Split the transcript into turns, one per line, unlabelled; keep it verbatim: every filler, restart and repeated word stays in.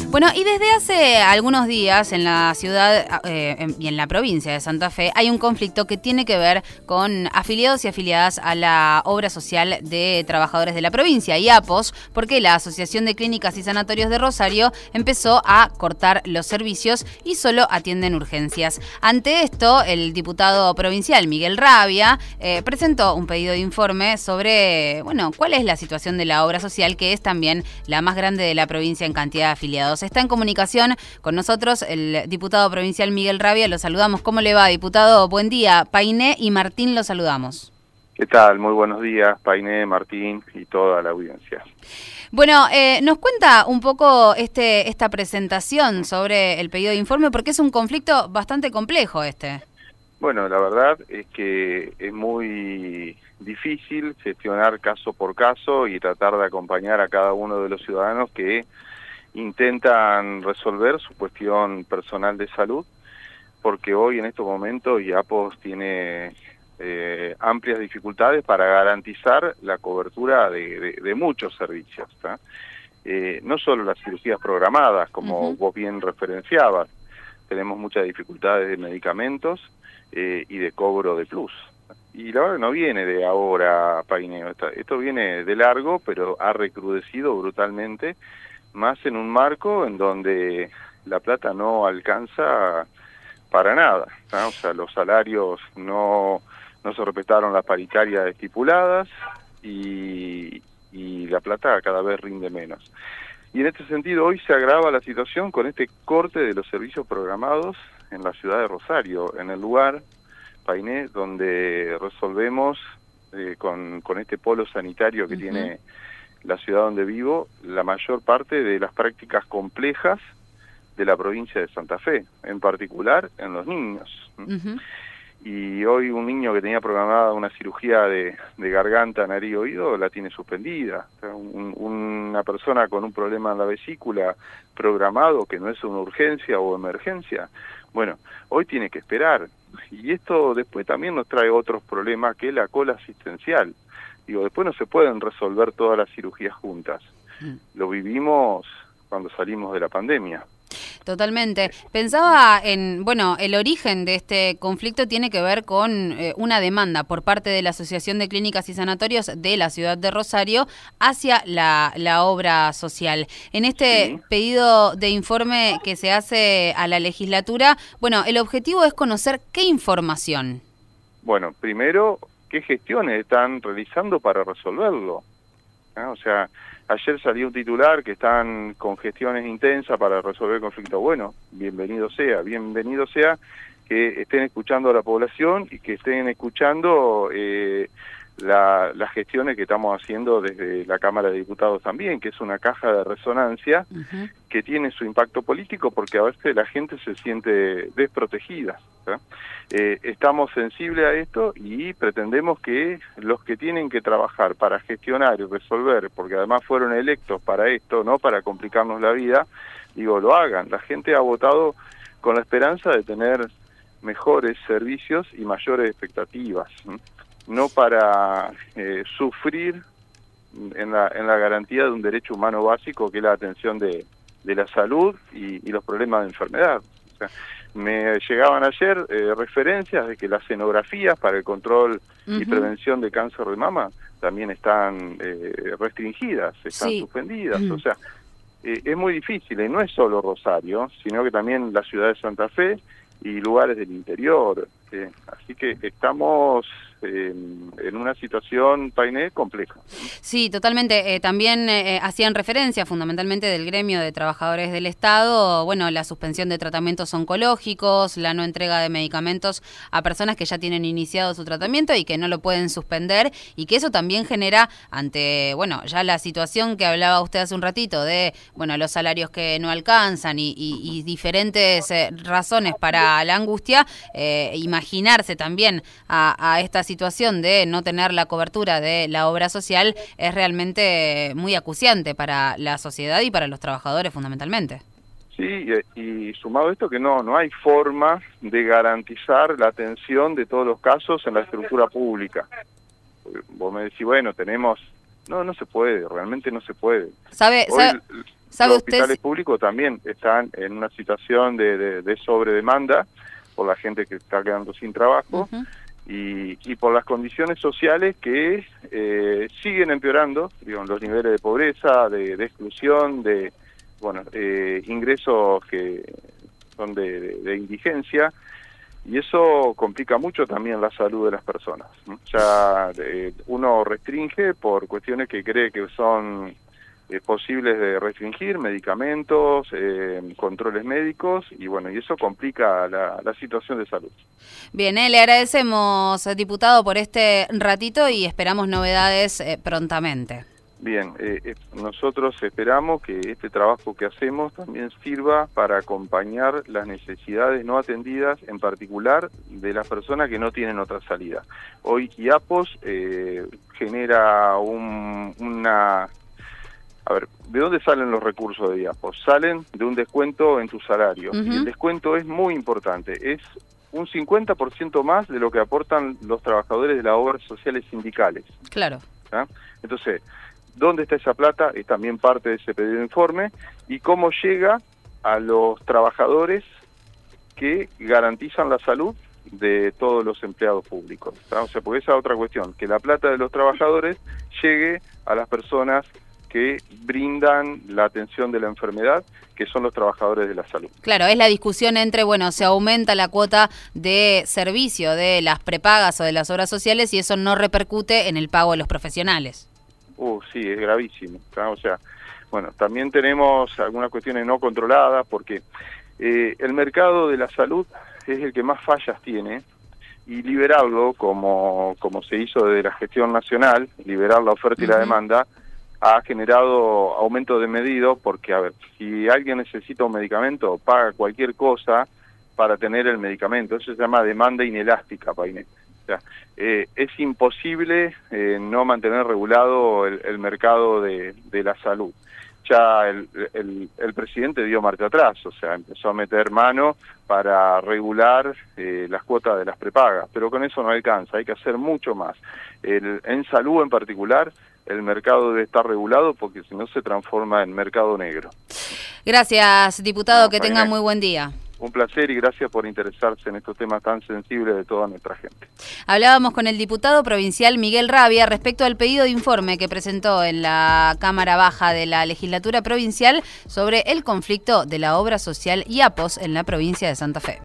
Bueno, y desde hace algunos días en la ciudad eh, en, y en la provincia de Santa Fe hay un conflicto que tiene que ver con afiliados y afiliadas a la obra social de trabajadores de la provincia, I A P O S, porque la Asociación de Clínicas y Sanatorios de Rosario empezó a cortar los servicios y solo atienden urgencias. Ante esto, el diputado provincial Miguel Rabia eh, presentó un pedido de informe sobre, bueno, cuál es la situación de la obra social, que es también la más grande de la provincia en cantidad de afiliados. Está en comunicación con nosotros el diputado provincial Miguel Rabia. Lo saludamos. ¿Cómo le va, diputado? Buen día. Painé y Martín lo saludamos.
¿Qué tal? Muy buenos días, Painé, Martín y toda la audiencia.
Bueno, eh, nos cuenta un poco este esta presentación sobre el pedido de informe, porque es un conflicto bastante complejo este.
Bueno, la verdad es que es muy difícil gestionar caso por caso y tratar de acompañar a cada uno de los ciudadanos que intentan resolver su cuestión personal de salud, porque hoy en estos momentos I A P O S tiene eh, amplias dificultades para garantizar la cobertura de, de, de muchos servicios, ¿tá? Eh, no solo las cirugías programadas, como uh-huh. vos bien referenciabas, tenemos muchas dificultades de medicamentos eh, y de cobro de plus. Y la verdad no viene de ahora, Paineo, esto viene de largo, pero ha recrudecido brutalmente, más en un marco en donde la plata no alcanza para nada, ¿no? O sea, los salarios no, no se respetaron las paritarias estipuladas y, y la plata cada vez rinde menos. Y en este sentido hoy se agrava la situación con este corte de los servicios programados en la ciudad de Rosario, en el lugar, Painé, donde resolvemos eh, con, con este polo sanitario que uh-huh. tiene la ciudad donde vivo, la mayor parte de las prácticas complejas de la provincia de Santa Fe, en particular en los niños. Uh-huh. Y hoy un niño que tenía programada una cirugía de, de garganta, nariz y oído, la tiene suspendida. O sea, un, una persona con un problema en la vesícula programado, que no es una urgencia o emergencia, bueno, hoy tiene que esperar. Y esto después también nos trae otros problemas, que es la cola asistencial. Digo, después no se pueden resolver todas las cirugías juntas. Mm. Lo vivimos cuando salimos de la pandemia.
Totalmente. Pensaba en, bueno, el origen de este conflicto tiene que ver con eh, una demanda por parte de la Asociación de Clínicas y Sanatorios de la ciudad de Rosario hacia la, la obra social. En este sí. pedido de informe que se hace a la legislatura, bueno, el objetivo es conocer qué información.
Bueno, primero, ¿qué gestiones están realizando para resolverlo? ¿Ah? O sea, ayer salió un titular que están con gestiones intensas para resolver el conflicto. Bueno, bienvenido sea, bienvenido sea que estén escuchando a la población y que estén escuchando eh, la, las gestiones que estamos haciendo desde la Cámara de Diputados también, que es una caja de resonancia uh-huh. que tiene su impacto político, porque a veces la gente se siente desprotegida. Eh, estamos sensibles a esto y pretendemos que los que tienen que trabajar para gestionar y resolver, porque además fueron electos para esto, no para complicarnos la vida, digo, lo hagan. La gente ha votado con la esperanza de tener mejores servicios y mayores expectativas, ¿sí? No para eh, sufrir en la, en la garantía de un derecho humano básico, que es la atención de, de la salud y, y los problemas de enfermedad. O sea, me llegaban ayer eh, referencias de que las escenografías para el control uh-huh. y prevención de cáncer de mama también están eh, restringidas, están sí. suspendidas. Uh-huh. O sea, eh, es muy difícil, y no es solo Rosario, sino que también la ciudad de Santa Fe y lugares del interior. Eh, así que estamos eh, en una situación, Painé, compleja.
Sí, totalmente. Eh, también eh, hacían referencia fundamentalmente del gremio de trabajadores del Estado, bueno, la suspensión de tratamientos oncológicos, la no entrega de medicamentos a personas que ya tienen iniciado su tratamiento y que no lo pueden suspender, y que eso también genera, ante, bueno, ya la situación que hablaba usted hace un ratito de, bueno, los salarios que no alcanzan y, y, y diferentes eh, razones para la angustia, eh, imaginarse también a, a esta situación de no tener la cobertura de la obra social es realmente muy acuciante para la sociedad y para los trabajadores fundamentalmente.
Sí, y, y sumado a esto que no, no hay forma de garantizar la atención de todos los casos en la estructura pública. Vos me decís, bueno, tenemos... No, no se puede, realmente no se puede.
¿Sabe?
Hoy,
sabe... ¿Sabe
Los
usted
hospitales
si...
públicos también están en una situación de, de, de sobredemanda por la gente que está quedando sin trabajo. Uh-huh. Y, y por las condiciones sociales que eh, siguen empeorando, digamos, los niveles de pobreza, de, de exclusión, de bueno eh, ingresos que son de, de, de indigencia, y eso complica mucho también la salud de las personas, ¿no? Ya eh, uno restringe por cuestiones que cree que son eh, posibles de restringir, medicamentos, eh, controles médicos, y bueno, y eso complica la, la situación de salud.
Bien, eh, le agradecemos, diputado, por este ratito y esperamos novedades eh, prontamente.
Bien, eh, eh, nosotros esperamos que este trabajo que hacemos también sirva para acompañar las necesidades no atendidas, en particular de las personas que no tienen otra salida. Hoy IAPOS eh, genera un, una... A ver, ¿de dónde salen los recursos de IAPOS? Salen de un descuento en tu salario. Uh-huh. Y el descuento es muy importante, es un cincuenta por ciento más de lo que aportan los trabajadores de las obras sociales sindicales.
Claro.
¿Ah? Entonces, ¿dónde está esa plata? Es también parte de ese pedido de informe. ¿Y cómo llega a los trabajadores que garantizan la salud de todos los empleados públicos? ¿Tá? O sea, porque esa es otra cuestión, que la plata de los trabajadores llegue a las personas que brindan la atención de la enfermedad, que son los trabajadores de la salud.
Claro, es la discusión entre, bueno, se aumenta la cuota de servicio de las prepagas o de las obras sociales y eso no repercute en el pago de los profesionales.
Uh, sí, es gravísimo, ¿tá? O sea, bueno, también tenemos algunas cuestiones no controladas porque eh, el mercado de la salud es el que más fallas tiene y liberarlo, como, como se hizo desde la gestión nacional, liberar la oferta y uh-huh. la demanda, ha generado aumento de medido porque, a ver, si alguien necesita un medicamento, paga cualquier cosa para tener el medicamento. Eso se llama demanda inelástica, Painé. O sea, eh, es imposible eh, no mantener regulado el, el mercado de, de la salud. Ya el, el, el presidente dio marcha atrás, o sea, empezó a meter mano para regular eh, las cuotas de las prepagas, pero con eso no alcanza, hay que hacer mucho más. El, en salud en particular, el mercado debe estar regulado porque si no se transforma en mercado negro.
Gracias, diputado, no, que tenga
bien.
muy buen día.
Un placer y gracias por interesarse en estos temas tan sensibles de toda nuestra gente.
Hablábamos con el diputado provincial Miguel Rabia respecto al pedido de informe que presentó en la Cámara Baja de la Legislatura Provincial sobre el conflicto de la obra social IAPOS en la provincia de Santa Fe.